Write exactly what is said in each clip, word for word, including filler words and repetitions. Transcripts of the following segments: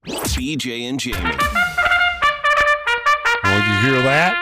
B J and Jamie. Oh, you hear that?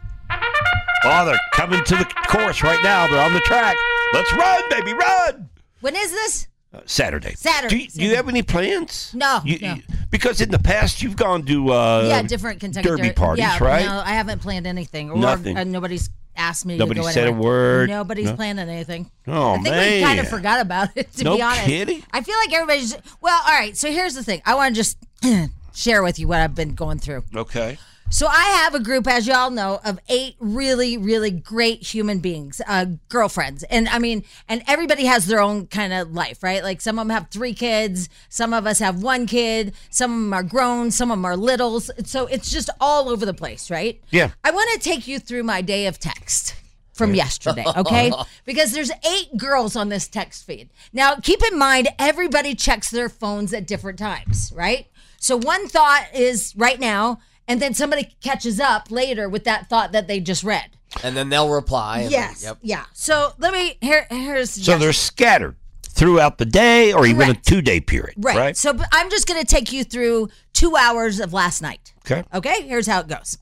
Oh, they're coming to the course right now. They're on the track. Let's run, baby, run! When is this? Uh, Saturday. Saturday. Do you, do you have any plans? No, You- no. you- because in the past, you've gone to uh, yeah, different Kentucky derby Derby parties, yeah, right? No, I haven't planned anything. Or, Nothing. Uh, nobody's asked me Nobody to go said a anywhere. word? Nobody's No? planning anything. Oh, I think man. we kind of forgot about it, to No be honest. kidding? I feel like everybody's... Well, all right, so here's the thing. I want to just share with you what I've been going through. Okay. So I have a group, as y'all know, of eight really, really great human beings, uh, girlfriends. And I mean, and everybody has their own kind of life, right? Like some of them have three kids. Some of us have one kid. Some of them are grown. Some of them are littles. So it's just all over the place, right? Yeah. I want to take you through my day of text from yesterday, okay? Because there's eight girls on this text feed. Now, keep in mind, everybody checks their phones at different times, right? So one thought is right now, and then somebody catches up later with that thought that they just read. And then they'll reply. and Yes. then- yep. Yeah. So let me here. Here's So they're scattered throughout the day or even a Correct. two-day period, right. right? So but I'm just going to take you through two hours of last night. Okay. Okay. Here's how it goes.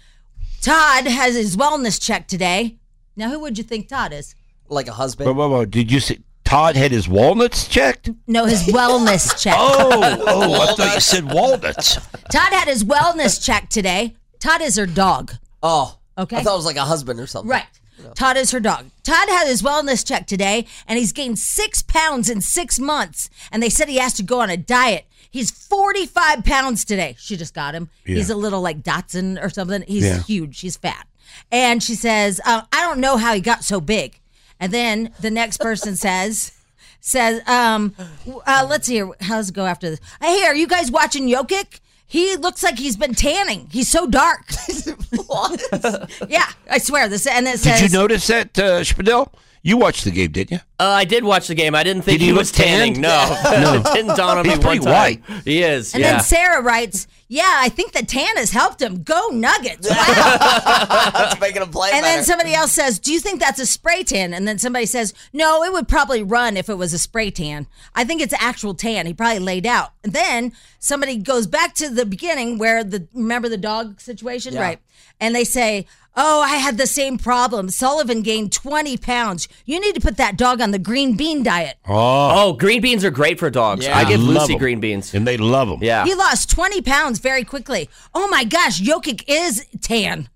Todd has his wellness check today. Now, who would you think Todd is? Like a husband. Whoa, whoa, whoa. Did you say Todd had his walnuts checked? No, his wellness check. Oh, oh, I thought you said walnuts. Todd had his wellness check today. Todd is her dog. Oh. Okay. I thought it was like a husband or something. Right. Todd is her dog. Todd had his wellness check today, and he's gained six pounds in six months. And they said he has to go on a diet. He's forty-five pounds today. She just got him. Yeah. He's a little like Dotson or something. He's Yeah. huge. He's fat. And she says, uh, I don't know how he got so big. And then the next person says, says, um, uh, let's hear, how's it go after this? Hey, are you guys watching Jokic? He looks like he's been tanning. He's so dark. What? Yeah, I swear. This and it says. Did you notice that, uh, Spadell? You watched the game, didn't you? Uh, I did watch the game. I didn't think Did he he, look was tanning. tanned? No, No. it didn't dawn on He's me one pretty time. white. He is. And yeah. then Sarah writes, "Yeah, I think the tan has helped him. Go Nuggets!" Wow. That's making him play And better. then somebody else says, "Do you think that's a spray tan?" And then somebody says, "No, it would probably run if it was a spray tan. I think it's actual tan. He probably laid out." And then somebody goes back to the beginning where the remember the dog situation, Yeah. right? And they say, "Oh, I had the same problem. Sullivan gained twenty pounds. You need to put that dog on the green bean diet." Oh, green beans are great for dogs. Yeah. I give Love Lucy 'em. green beans. And they love them. Yeah. He lost twenty pounds very quickly. Oh my gosh, Jokic is tan.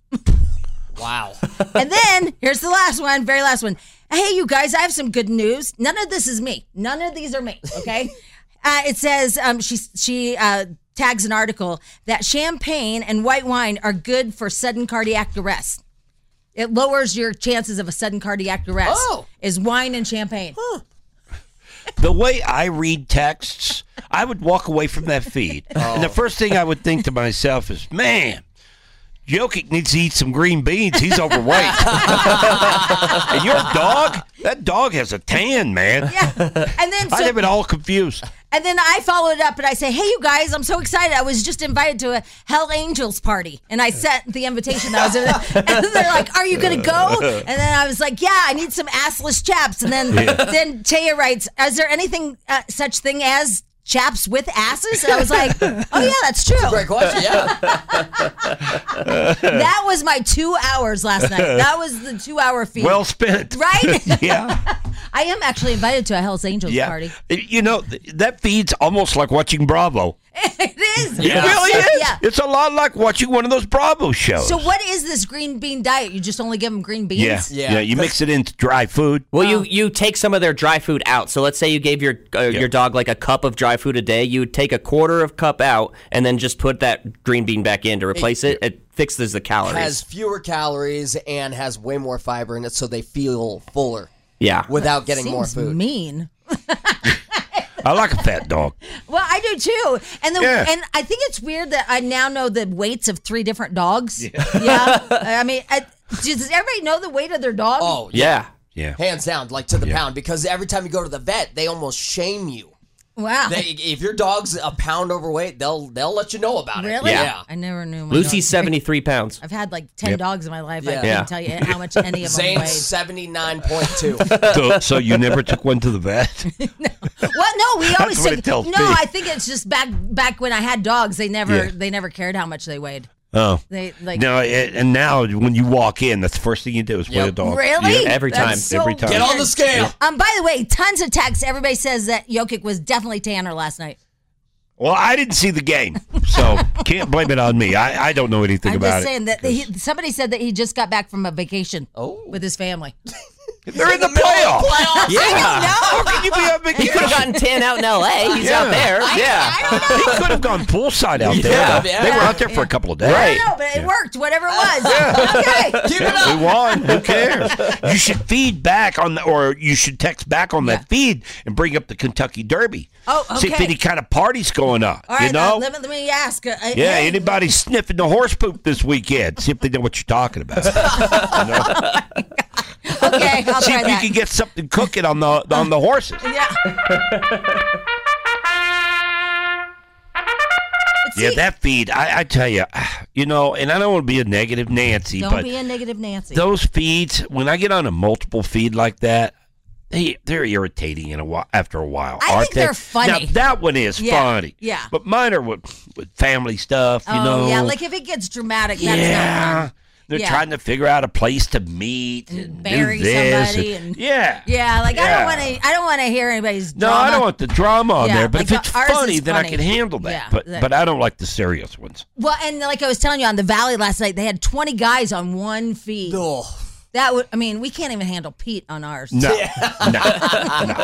Wow. And then here's the last one, very last one. Hey, you guys, I have some good news. None of this is me. None of these are me. Okay. uh, it says um, she she uh, tags an article that champagne and white wine are good for sudden cardiac arrest. It lowers your chances of a sudden cardiac arrest. Oh. Is wine and champagne. The way I read texts, I would walk away from that feed. And the first thing I would think to myself is, man, Jokic needs to eat some green beans. He's overweight. And your dog, that dog has a tan, man. Yeah. And then I so, have it all confused. And then I follow it up and I say, "Hey, you guys, I'm so excited. I was just invited to a Hell Angels party." And I sent the invitation. That was in and they're like, "Are you going to go?" And then I was like, "Yeah, I need some assless chaps." And then then Taya writes, "Is there anything uh, such thing as chaps with asses?" And I was like, "Oh, yeah, that's true." Great question. Yeah. That was my two hours last night. That was the two-hour feed. Well spent. Right? Yeah. I am actually invited to a Hell's Angels Yeah. party. You know, th- that feed's almost like watching Bravo. It is. It really is. Yeah. It's a lot like watching one of those Bravo shows. So what is this green bean diet? You just only give them green beans? Yeah. Yeah. Yeah. You mix it into dry food. Well, you you take some of their dry food out. So let's say you gave your uh, Yeah. your dog like a cup of dry food a day. You would take a quarter of cup out and then just put that green bean back in to replace it. It fixes the calories. Has fewer calories and has way more fiber in it, so they feel fuller yeah. without getting Seems more food. mean. I like a fat dog. Well, I do too. And the Yeah. and I think it's weird that I now know the weights of three different dogs. Yeah. I mean, I, does everybody know the weight of their dog? Oh, Yeah. Yeah. hands down, like to the Yeah. pound. Because every time you go to the vet, they almost shame you Wow. They, if your dog's a pound overweight, they'll they'll let you know about Really? it. Yeah. I never knew. My Lucy's dog. seventy-three pounds. I've had like ten Yep. dogs in my life. I Yeah. couldn't Yeah. tell you how much any of them Zane's weighed. seventy-nine point two. So, so you never took one to the vet? What? No, we always what took. it tells no, me. I think it's just back back when I had dogs. They never Yeah. they never cared how much they weighed. Oh. They like No, it, and now when you walk in, that's the first thing you do is weigh a Yep. dog. really Yeah. Every That's time. so Every time. Get on weird. the scale. Um. By the way, tons of texts. Everybody says that Jokic was definitely tanner last night. Well, I didn't see the game, so can't blame it on me. I, I don't know anything I'm about just saying it. that he, somebody said that he just got back from a vacation Oh. with his family. They're in the, middle of playoffs. playoffs. Yeah. How can you be on He vacation? could have gotten tan out in L A. He's Yeah. out there. Yeah. He could have gone poolside out there. Yeah. Yeah. They were out there for a couple of days. Right. I know, but it worked. Whatever it was. Okay. Keep it up. We won. Who cares? You should feed back on the, or you should text back on Yeah. that feed and bring up the Kentucky Derby. Oh, See if okay. any kind of party's going on. All right. you know? uh, let me let me ask. Uh, Yeah, hey, anybody sniffing the horse poop this weekend? See if they know what you're talking about. You know? Okay, I'll See try if that. you can get something cooking on the on the horses. Yeah. But Yeah, see, that feed. I, I tell you, you know, and I don't want to be a negative Nancy, don't but be a negative Nancy. those feeds, when I get on a multiple feed like that, they they're irritating in a while, after a while. I aren't think they? they're funny. Now, that one is Yeah, funny. yeah. But mine are with, with family stuff. You oh know. yeah, like if it gets dramatic, that's yeah. not fun. They're Yeah. trying to figure out a place to meet and, And do bury this somebody and- and- yeah. Yeah, like I Yeah. don't want to. I don't want to hear anybody's. No, drama. I don't want the drama on Yeah, there. But like if it's the- ours funny, is then I funny. can handle that. Yeah, but that- but I don't like the serious ones. Well, and like I was telling you on the Valley last night, they had twenty guys on one feed. Oh. That would. I mean, we can't even handle Pete on ours. No, no, no.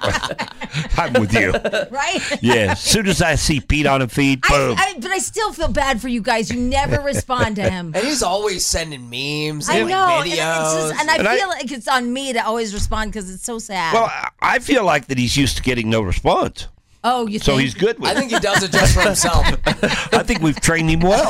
I'm with you. Right? Yeah, as soon as I see Pete on a feed, boom. I, I, but I still feel bad for you guys. You never respond to him. And he's always sending memes I and know, like, and, it's videos. just, and I And I- feel like it's on me to always respond because it's so sad. well, I- I feel like that he's used to getting no response, oh, you so think? he's good with I it. think he does it just for himself. I think we've trained him well.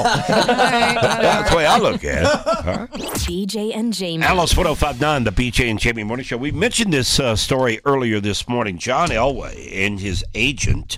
That's the way I look at it. Huh? B J and Jamie. Alice one oh five point nine, the B J and Jamie Morning Show. We mentioned this uh, story earlier this morning. John Elway and his agent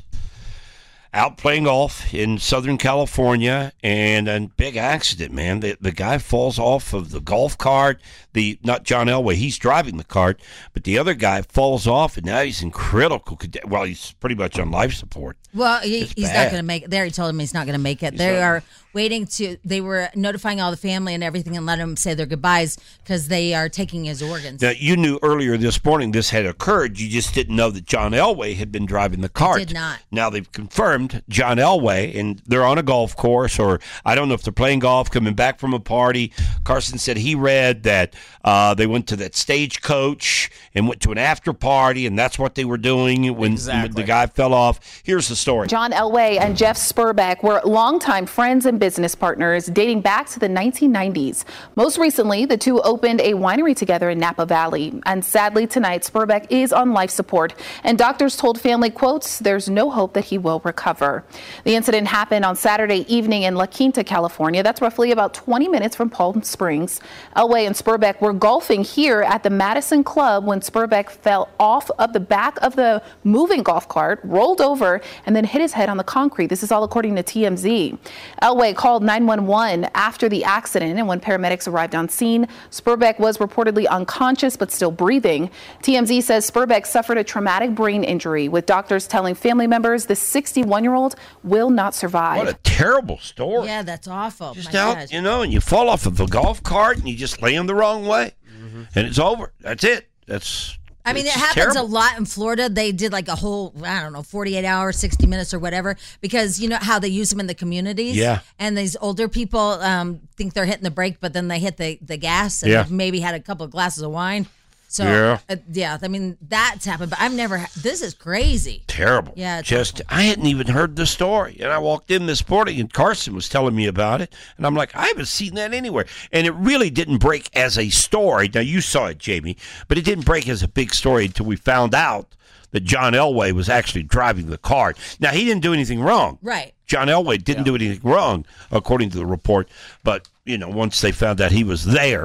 out playing golf in Southern California, and a big accident, man. The, the guy falls off of the golf cart. The not John Elway, he's driving the cart, but the other guy falls off, and now he's in critical condition. Well, he's pretty much on life support. Well, he, It's he's bad. not going to make it. There, he told him he's not going to make it. He's they not. are waiting to. They were notifying all the family and everything, and letting him say their goodbyes because they are taking his organs. Now, you knew earlier this morning this had occurred. You just didn't know that John Elway had been driving the cart. Did not. Now they've confirmed John Elway, and they're on a golf course, or I don't know if they're playing golf, coming back from a party. Carson said he read that uh, they went to that stagecoach and went to an after party, and that's what they were doing when Exactly. the guy fell off. Here's the story. John Elway and Jeff Spurbeck were longtime friends and business partners dating back to the nineteen nineties. Most recently, the two opened a winery together in Napa Valley. And sadly, tonight, Spurbeck is on life support. And doctors told family, quotes, there's no hope that he will recover. The incident happened on Saturday evening in La Quinta, California. That's roughly about twenty minutes from Palm Springs. Elway and Spurbeck were golfing here at the Madison Club when Spurbeck fell off of the back of the moving golf cart, rolled over, and then hit his head on the concrete. This is all according to T M Z. Elway called nine one one after the accident, and when paramedics arrived on scene, Spurbeck was reportedly unconscious but still breathing. T M Z says Spurbeck suffered a traumatic brain injury, with doctors telling family members the sixty-one-year-old will not survive. What a terrible story. Yeah, that's awful. Just My out, gosh. you know, and you fall off of a golf cart and you just land the wrong way, and it's over. That's it. That's. I mean, it it's happens terrible. a lot in Florida. They did like a whole, I don't know, forty-eight hours, sixty minutes or whatever, because you know how they use them in the communities? Yeah. And these older people um, think they're hitting the brake, but then they hit the, the gas and Yeah. they've maybe had a couple of glasses of wine. So, Yeah. uh, yeah, I mean, that's happened, but I've never, ha- this is crazy. Terrible. Yeah, it's Just, I hadn't even heard the story. And I walked in this morning and Carson was telling me about it. And I'm like, I haven't seen that anywhere. And it really didn't break as a story. Now, you saw it, Jamie, but it didn't break as a big story until we found out that John Elway was actually driving the cart. Now, he didn't do anything wrong. Right. John Elway didn't do anything wrong, according to the report. But, you know, once they found out he was there,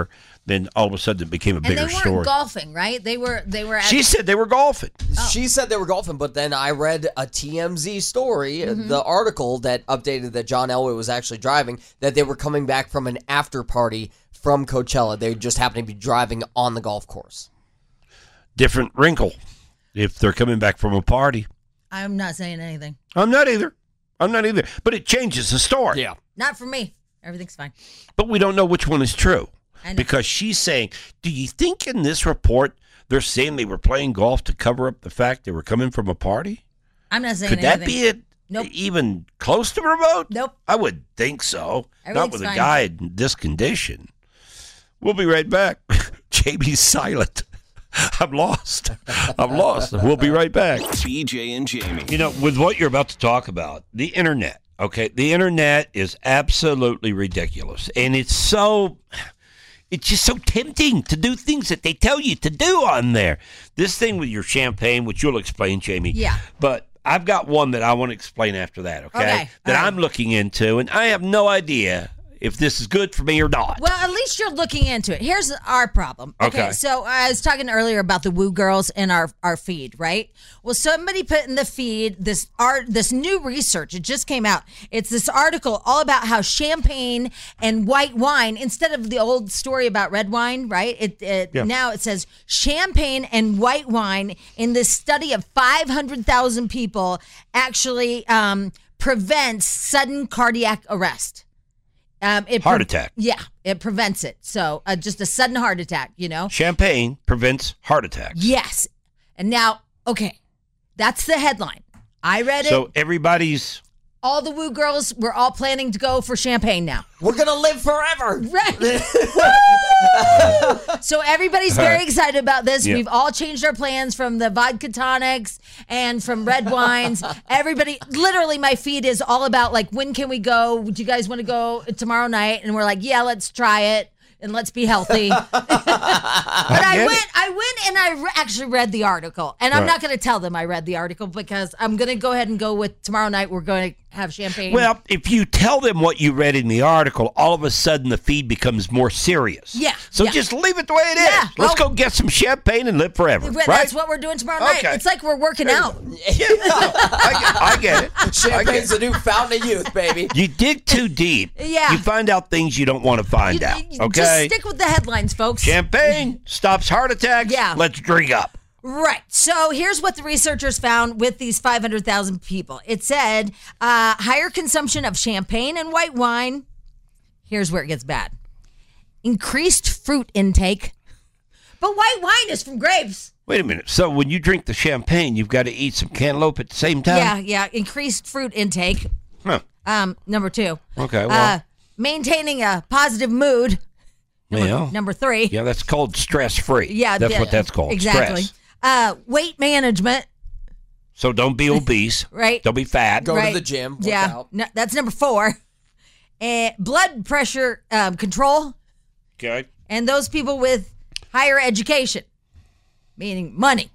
and all of a sudden it became a And bigger they weren't story. golfing, right? They were. They were. At, She said they were golfing. She said they were golfing, but then I read a T M Z story, Mm-hmm. the article that updated that John Elway was actually driving, that they were coming back from an after party from Coachella. They just happened to be driving on the golf course. Different wrinkle if they're coming back from a party. I'm not saying anything. I'm not either. I'm not either. But it changes the story. Yeah. Not for me. Everything's fine. But we don't know which one is true. I know. Because she's saying, do you think in this report they're saying they were playing golf to cover up the fact they were coming from a party? I'm not saying Could that anything. be it? Nope. Even close to remote? Nope. I would think so. Not Everything's with a fine. guy in this condition. We'll be right back. Jamie's silent. I'm lost. I'm lost. We'll be right back. B J and Jamie. You know, with what you're about to talk about, the internet, okay? The internet is absolutely ridiculous. And it's so, it's just so tempting to do things that they tell you to do on there. This thing with your champagne, which you'll explain, Jamie. Yeah. But I've got one that I want to explain after that, okay? Okay, That all right. I'm looking into, and I have no idea if this is good for me or not. Well, at least you're looking into it. Here's our problem. Okay. So I was talking earlier about the Woo Girls in our, our feed, right? Well, somebody put in the feed this art, this new research. It just came out. It's this article all about how champagne and white wine, instead of the old story about red wine, right? It, it Yeah. now it says champagne and white wine in this study of five hundred thousand people actually um, prevents sudden cardiac arrest. Um, it Heart attack. Yeah, it prevents it. So uh, just a sudden heart attack, you know? Champagne prevents heart attacks. Yes. And now, okay, that's the headline. I read it. So everybody's... All the Woo Girls, we're all planning to go for champagne now. We're going to live forever. Right. Woo! So everybody's very excited about this. Yeah. We've all changed our plans from the vodka tonics and from red wines. Everybody, literally, my feed is all about like, when can we go? Do you guys want to go tomorrow night? And we're like, yeah, let's try it. And let's be healthy. But I get went, it. I went and I re- actually read the article. And I'm Right. not going to tell them I read the article because I'm going to go ahead and go with tomorrow night. We're going to have champagne. Well, if you tell them what you read in the article, all of a sudden the feed becomes more serious. Yeah, So yeah. just leave it the way it is. Yeah, Let's well- go get some champagne and live forever. Well, right? That's what we're doing tomorrow night. Okay. It's like we're working out. Yeah, I, get, I get it. I get Champagne's it. the new fountain of youth, baby. You dig too deep. Yeah. You find out things you don't want to find You- out. you- Okay. Just stick with the headlines, folks. Champagne stops heart attacks. Yeah. Let's drink up. Right. So here's what the researchers found with these five hundred thousand people. It said uh, higher consumption of champagne and white wine. Here's where it gets bad. Increased fruit intake. But white wine is from grapes. Wait a minute. So when you drink the champagne, you've got to eat some cantaloupe at the same time? Yeah, yeah. Increased fruit intake. Huh. Um, number two. Okay, Uh, well. maintaining a positive mood. Number, yeah. number three. Yeah, that's called stress-free. Yeah, That's yeah, what that's called. Exactly. Stress. Uh, weight management. So don't be obese. Right. Don't be fat. Go Right. to the gym. Work Yeah, out. no, that's number four. Uh, blood pressure um, control, Okay. and those people with higher education, meaning money.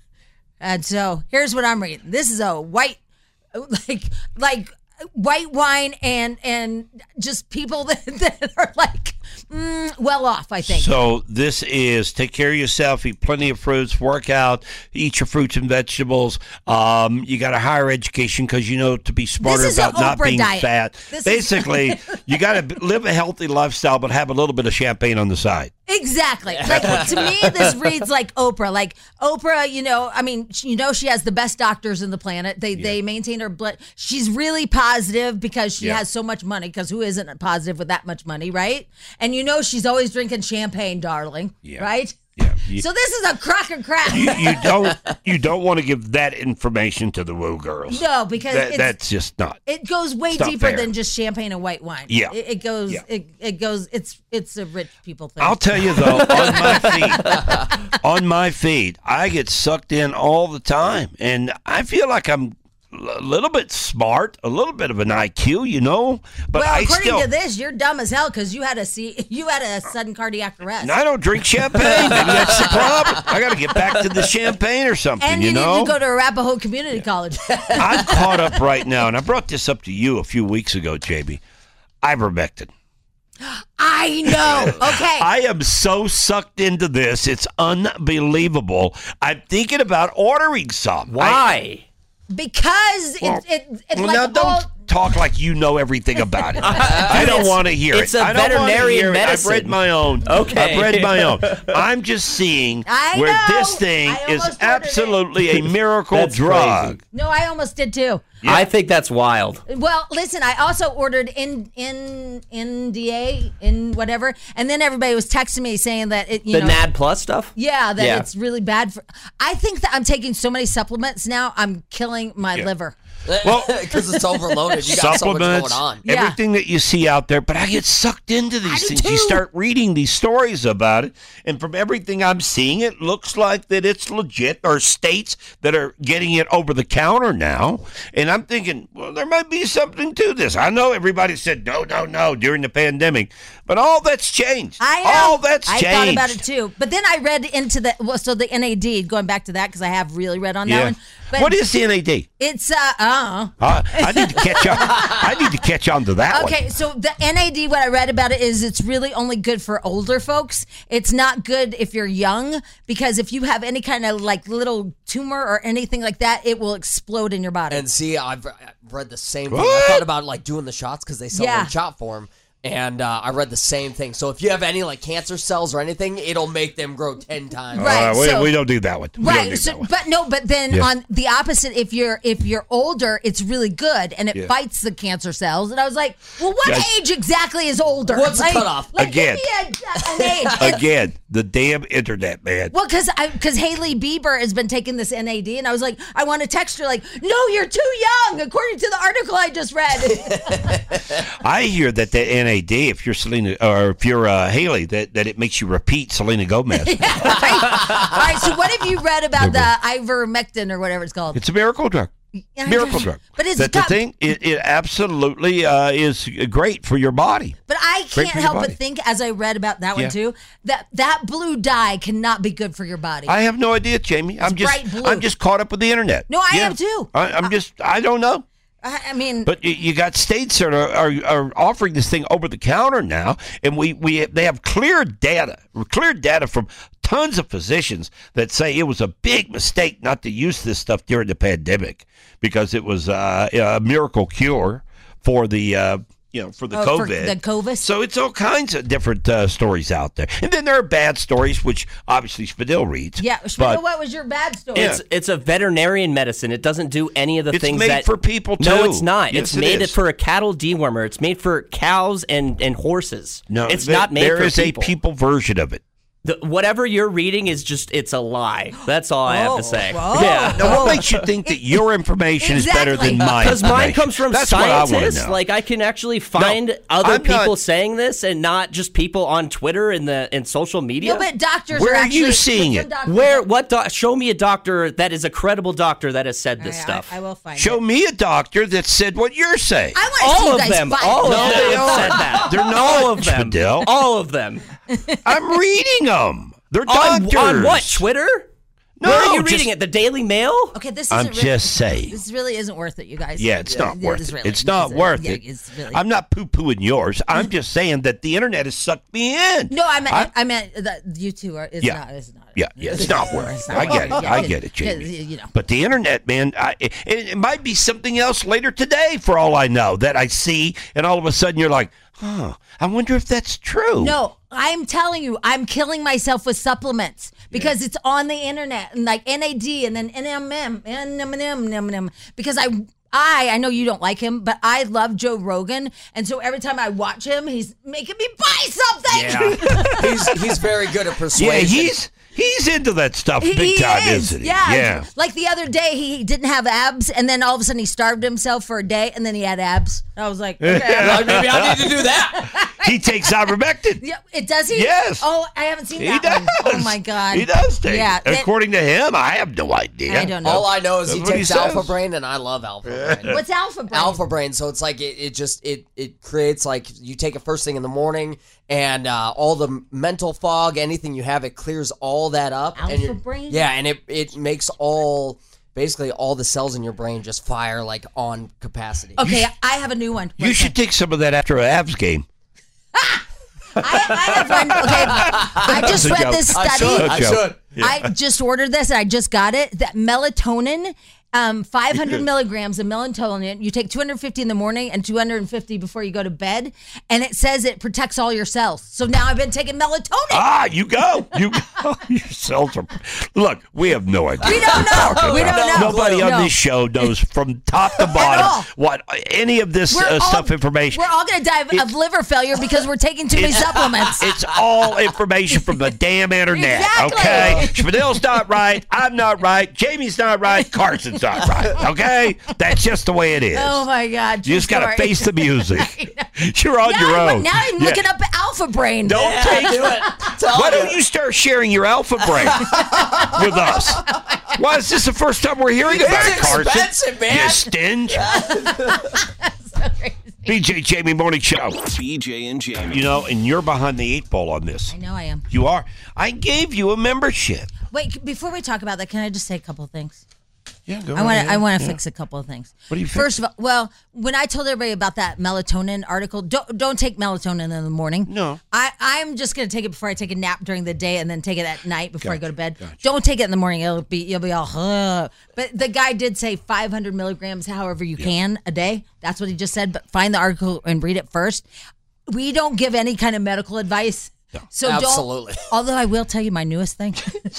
And so here's what I'm reading. This is a white, like, like white wine and and just people that, that are like mm, well off, I think. So this is take care of yourself, eat plenty of fruits, work out, eat your fruits and vegetables. Um, you got a higher education because you know to be smarter This is about an not Oprah being diet. fat. This is- Basically, you got to live a healthy lifestyle, but have a little bit of champagne on the side. Exactly. Like to me, this reads like Oprah. Like Oprah, you know, I mean, she- you know, she has the best doctors in the planet. They they maintain her blood. She's really positive because she Yeah. has so much money. Because who isn't positive with that much money, right? And you know, she's always drinking champagne, darling. Yeah. Right. Yeah. You, So this is a crock of crap. you, you don't you don't want to give that information to the Woo girls. No, because That- it's, that's just not. it goes way it's not deeper fair. than just champagne and white wine. Yeah. It, it goes. Yeah. It, it goes. It's it's a rich people thing. I'll tell you though, on my feed, on my feed, I get sucked in all the time, and I feel like I'm a little bit smart, a little bit of an I Q, you know. But well, I according still, to this, you're dumb as hell because you had a see you had a sudden cardiac arrest. and I don't drink champagne. Maybe that's the problem. I got to get back to the champagne or something, And you, you need know. to go to Arapahoe Community College. I'm caught up right now, and I brought this up to you a few weeks ago, J B. Ivermectin. I know. Okay. I am so sucked into this. It's unbelievable. I'm thinking about ordering some. Why? Because Well, it, it, it's well, like now don't all. talk like you know everything about it. I don't It's- want to hear it's it. a I don't wanna veterinarian hear it. medicine. I've read my own. Okay. I've read my own. I'm just seeing I where know. this thing I is almost ordered it. absolutely a miracle That's drug. crazy. No, I almost did too. I think that's wild. Well, listen, I also ordered in in N D A in whatever, and then everybody was texting me saying that it, you The know, N A D Plus stuff? yeah, that Yeah. it's really bad for. I think that I'm taking so many supplements now, I'm killing my liver. Well, Because it's overloaded. You got so much going supplements, on. Yeah. everything that you see out there. But I get sucked into these do things. You too. start reading these stories about it, and from everything I'm seeing, it looks like that it's legit. There are states that are getting it over the counter now, and I'm thinking, well, there might be something to this. I know everybody said no, no, no during the pandemic, but all that's changed. I know. All that's I changed. thought about it too, but then I read into the well, so the N A D. Going back to that because I have really read on that Yeah. one. But What is the N A D? it's uh uh Uh, I need to catch on. I need to catch on to that one. Okay, so the N A D, what I read about it is it's really only good for older folks. It's not good if you're young because if you have any kind of like little tumor or anything like that, it will explode in your body. And see, I've, I've read the same thing. I What? thought about like doing the shots because they sell them Yeah. in shot form. And uh, I read the same thing. So if you have any like cancer cells or anything, it'll make them grow ten times. Right. Uh, we, so- we don't do that one. We don't do Right, that so, one. but no, but then Yeah. on the opposite, if you're if you're older, it's really good and it Yeah. fights the cancer cells. And I was like, well, what Guys- age exactly is older? What's the like, cutoff? Like, Again. give me a, an age. And- Again, the damn internet, man. Well, because because Haley Bieber has been taking this N A D, and I was like, I want to text her like, no, you're too young, according to the article I just read. I hear that the N A D, if you're Selena or if you're uh, Haley, that, that it makes you repeat Selena Gomez. All right, so what have you read about the ivermectin or whatever it's called? It's a miracle drug. Yeah, Miracle drug. But it's that got- the thing, it, it absolutely uh, is great for your body. But I Great can't for your help body. but think, as I read about that Yeah. one too, that that blue dye cannot be good for your body. I have no idea, Jamie. I'm just bright blue. I'm just caught up with the internet. No, I am too. I, I'm just I don't know. I, I mean, But you, you got states that are, are, are offering this thing over the counter now, and we, we they have clear data, clear data from tons of physicians that say it was a big mistake not to use this stuff during the pandemic because it was uh, a miracle cure for the uh, you know for the Oh, for COVID. the COVID? So it's all kinds of different uh, stories out there, and then there are bad stories, which obviously Spadil reads. yeah. but Shmuel, what was your bad story? Yeah. It's it's a veterinarian medicine. It doesn't do any of the It's things made that for people, No, too. it's not. Yes, it's it made is. it for a cattle dewormer. It's made for cows and, and horses. no, it's there- not made there for is people. a people version of it. The, whatever you're reading is just it's a lie. That's all I have to say. whoa. Yeah. Now, what makes you think that your information is better Exactly. than mine? Because mine comes from That's what I wanna scientists. know. Like I can actually find other I'm not- people saying this, and not just people on Twitter and the and social media. No, but doctors Where are are you actually, seeing some it? doctors Where? are- What? Do- show me a doctor that is a credible doctor that has said this I- stuff. I, I will find Show it. me a doctor that said what you're saying. I want to see all you of guys them. fight. All No, of they them aren't. said that. They're not, all of them. Spadil. All of them. I'm reading them. They're On, doctors. on what? Twitter? No, Where are you just- reading it? The Daily Mail? Okay, this I'm isn't really, just saying. This really isn't worth it, you guys. Yeah, it's not Yeah, worth this it. really- it's not this is- worth yeah, it. It's really, I'm not poo-pooing yours. I'm just saying that the internet has sucked me in. no, I meant I- I, meant that you two are. It's Yeah. not. It's not. Yeah, yeah, it's not worth It's it. not I get it. worth I Yeah, get it, yeah, Jamie. You know. But the internet, man, I, it, it might be something else later today for all I know that I see, and all of a sudden you're like, huh, I wonder if that's true. No, I'm telling you, I'm killing myself with supplements because it's on the internet and like N A D and then N M M, N M M, N M M, because I. I I know you don't like him, but I love Joe Rogan, and so every time I watch him, he's making me buy something. Yeah. he's he's very good at Yeah, persuasion. he's he's into that stuff big He time, is, isn't he? yeah. Yeah. Like the other day, he didn't have abs, and then all of a sudden he starved himself for a day, and then he had abs. I was like, okay. Like, maybe I need to do that. He takes ivermectin. Yeah, it does he? Yes. Oh, I haven't seen He that does. one. Oh my god. He does take Yeah. it. that- According to him, I have no idea. I don't know. All I know is he That's what he takes says. Alpha Brain, and I love Alpha Brain. What's alpha brain? Alpha Brain, so it's like it, it just it it creates like you take it first thing in the morning, and uh, all the mental fog, anything you have, it clears all that up. and Alpha you're- Brain? Yeah, and it it makes all basically all the cells in your brain just fire like on capacity. Okay, I have a new one. You should take some of that after an abs game. I, I have one. Okay, I just That's a read joke. this I study. should. I should. I just ordered this and I just got it. That melatonin, um, five hundred milligrams of melatonin. You take two hundred fifty in the morning and two hundred fifty before you go to bed, and it says it protects all your cells. So now I've been taking melatonin. Ah, you go. You go. Your cells are. Look, we have no idea. We don't know. We don't know. Nobody on No. this show knows from top to bottom all. what any of this We're uh, all- stuff information. We're all going to die of, of liver failure because we're taking too many supplements. It's all information from the damn internet. Exactly. Okay, Spadill's not right. I'm not right. Jamie's not right. Carson's not right. Okay, that's just the way it is. Oh my God! You just got to Story. face the music. You're on Now, your I'm, own. now I'm Yeah. looking up Alpha Brain. Don't Yeah, take do it. Tell Why me. don't you start sharing your alpha brain with us? Why is this the first time we're hearing about it, It's Carson? expensive, man. You stinge. B J Jamie Morning Show. B J and Jamie. You know, and you're behind the eight ball on this. I know I am. You are. I gave you a membership. Wait, before we talk about that, can I just say a couple of things? Yeah, go I want ahead. to. I want to Yeah. fix a couple of things. What do you First of all, well, when I told everybody about that melatonin article, don't don't take melatonin in the morning. No. I I'm just gonna take it before I take a nap during the day, and then take it at night before I go to bed. Gotcha. Don't take it in the morning; it'll be you'll be all. Ugh. But the guy did say five hundred milligrams, however you can a day. That's what he just said. But find the article and read it first. We don't give any kind of medical advice. So Absolutely. don't. Although I will tell you my newest thing,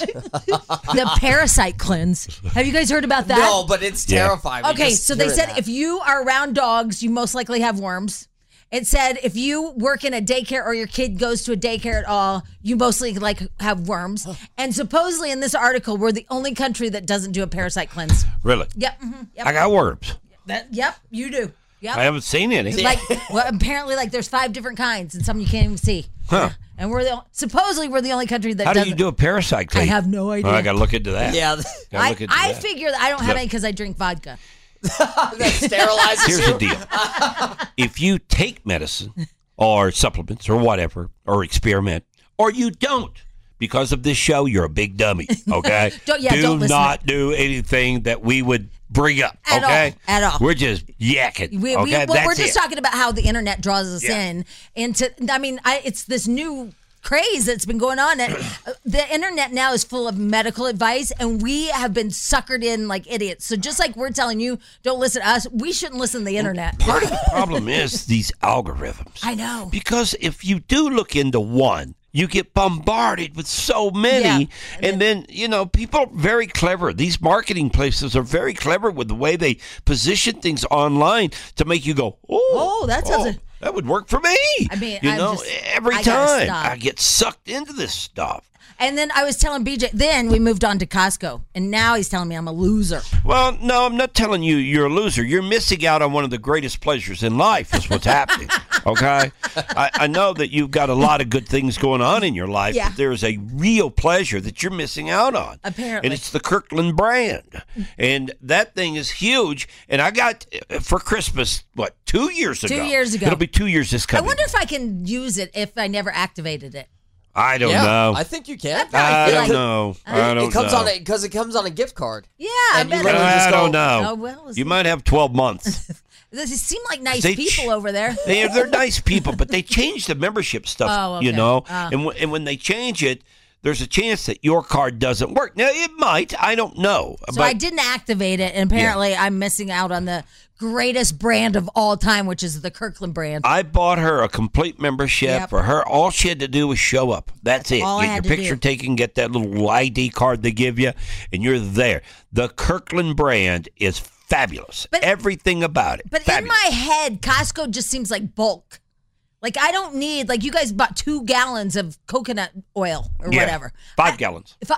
the parasite cleanse. Have you guys heard about that? No, but it's Yeah. terrifying. Okay, just so they hearing said that. if you are around dogs, you most likely have worms. It said if you work in a daycare or your kid goes to a daycare at all, you mostly like have worms. And supposedly in this article, we're the only country that doesn't do a parasite cleanse. Really? Yep. mhm, yep. I got worms. That- yep. You do. Yep. I haven't seen any. Like well, apparently, like there's five different kinds, and some you can't even see. Huh. And we're the supposedly we're the only country that How do doesn't. you do a parasite clean? I have no idea. Oh, I got to look into that. Yeah, Gotta I, look into I that. figure that I don't have Look. any because I drink vodka. that sterilizes Here's you. the deal. If you take medicine or supplements or whatever, or experiment, or you don't, because of this show, you're a big dummy, okay? Don't- yeah, do don't listen not do anything that we would bring up, At all, okay? at all. We're just yakking, We, okay? we, well, That's we're just it. talking about how the internet draws us Yeah. in into. I mean, I, it's this new craze that's been going on. And uh, the internet now is full of medical advice, and we have been suckered in like idiots. So just like we're telling you, don't listen to us. We shouldn't listen to the internet. Part of the problem is these algorithms. I know. Because if you do look into one, you get bombarded with so many. Yeah. And then, you know, people are very clever. These marketing places are very clever with the way they position things online to make you go, oh, Oh, that sounds oh, a- that would work for me. I mean, you I'm know, just- every I gotta time stop. I get sucked into this stuff. And then I was telling B J. Then we moved on to Costco, and now he's telling me I'm a loser. Well, no, I'm not telling you you're a loser. You're missing out on one of the greatest pleasures in life is what's happening, okay? I, I know that you've got a lot of good things going on in your life, Yeah. but there is a real pleasure that you're missing out on. Apparently. And it's the Kirkland brand. And that thing is huge. And I got, uh, for Christmas, what, two years ago? years ago. It'll be two years this I coming. wonder if I can use it if I never activated it. I don't yeah, know. I think you can. probably I feel don't like- know. I don't it comes know. on a because it comes on a gift card. Yeah, I And you bet. literally it- just I go- don't know. Oh, well, it's- you might have twelve months. They seem like nice They- people over there. They're, they're nice people, but they change the membership stuff, Oh, you okay. know. Ah. And, w- and when they change it, there's a chance that your card doesn't work. Now, it might. I don't know. So but I didn't activate it, and apparently I'm missing out on the greatest brand of all time, which is the Kirkland brand. I bought her a complete membership Yep. for her. All she had to do was show up. That's it. all I Get had your to picture do. taken, get that little I D card they give you, and you're there. The Kirkland brand is fabulous. But- Everything about it. But in fabulous. my head, Costco just seems like bulk. Like I don't need like you guys bought two gallons of coconut oil or Yeah, whatever. Five I- gallons. If I,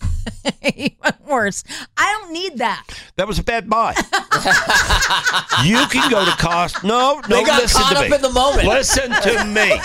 even worse, I don't need that. That was a bad buy. You can go to Costco. No, no, They got listen caught to up me. in the moment. Listen to me.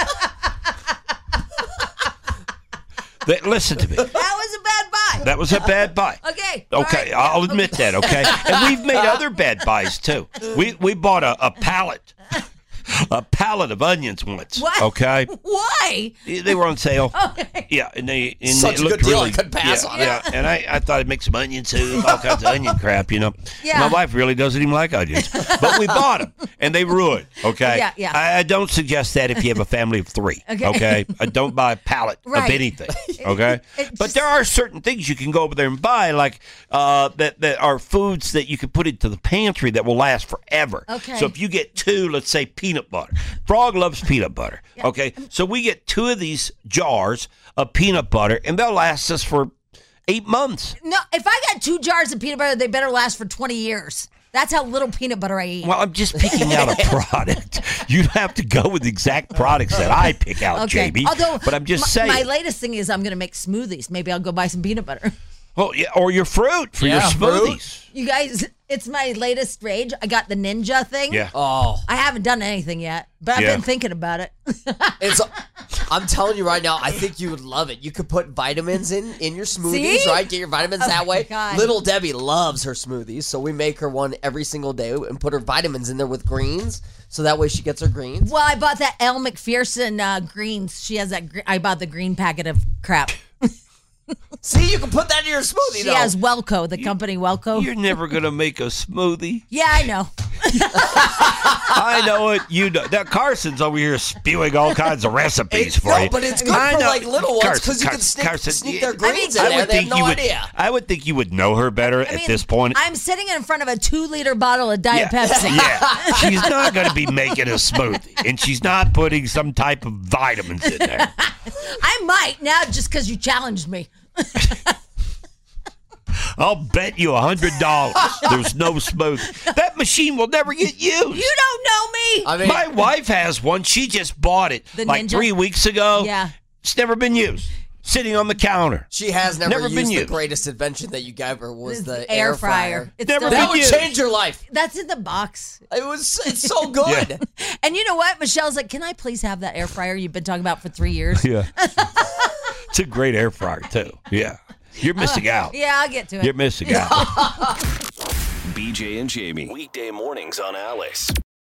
Th- Listen to me. That was a bad buy. That was a bad buy. Okay. all Okay, right. I'll admit that. Okay, and we've made other bad buys too. We we bought a, a pallet, a pallet pallet of onions once. What? Okay. Why? They were on sale. Okay. Yeah, and they and Such it a looked good deal, I really, couldn't pass yeah, on it. yeah. And I, I thought I'd make some onion soup, all kinds of onion crap, you know. Yeah. My wife really doesn't even like onions, but we bought them, and they ruined. Okay. Yeah, yeah. I, I don't suggest that if you have a family of three. Okay. Okay. I don't buy a pallet Right. of anything. Okay. It but just- there are certain things you can go over there and buy, like uh, that that are foods that you can put into the pantry that will last forever. Okay. So if you get two, let's say peanut butter. Frog loves peanut butter. Okay. So we get two of these jars of peanut butter, and they'll last us for eight months. No, if I got two jars of peanut butter, they better last for twenty years. That's how little peanut butter I eat. Well, I'm just picking out a product. You have to go with the exact products that I pick out, Okay. Jamie. Although, but I'm just my, saying. My latest thing is I'm going to make smoothies. Maybe I'll go buy some peanut butter. Oh, yeah, or your fruit for Yeah, your fruit. smoothies. You guys, it's my latest rage. I got the ninja thing. Yeah. Oh, I haven't done anything yet, but I've Yeah. been thinking about it. it's. I'm telling you right now, I think you would love it. You could put vitamins in in your smoothies, See? right? Get your vitamins Oh that my way. God. Little Debbie loves her smoothies, so we make her one every single day and put her vitamins in there with greens, so that way she gets her greens. Well, I bought that Elle McPherson uh, greens. She has that. Gr- I bought the green packet of crap. See, you can put that in your smoothie. She though. has Welco, the company Welco. You're never going to make a smoothie. Yeah, I know. I know it. You know. Now, Carson's over here spewing all kinds of recipes It's, for no, you. but it's good I for know. like little ones Carson, because you can Carson, sneak, Carson, sneak yeah. their I mean, greens I in there. would They have think no you would. idea. I would think you would know her better I at mean, this point. I'm sitting in front of a two-liter bottle of Diet yeah. Pepsi. Yeah, she's not going to be making a smoothie, and she's not putting some type of vitamins in there. I might now just because you challenged me. I'll bet you a hundred dollars there's no smoothie. That machine will never get used. You don't know me. I mean, My wife has one. She just bought it The like Ninja? three weeks ago. Yeah. It's never been used. Sitting on the counter. she has never, Never been used the used. greatest invention that you gave her was It's the air air fryer. fryer. It's Never still- been That would used. change your life. That's in the box. It was. It's so good. And you know what? Michelle's like, can I please have that air fryer you've been talking about for three years? Yeah. It's a great air fryer, too. Yeah. You're missing out. Yeah, I'll get to it. You're missing out. B J and Jamie. Weekday mornings on Alice.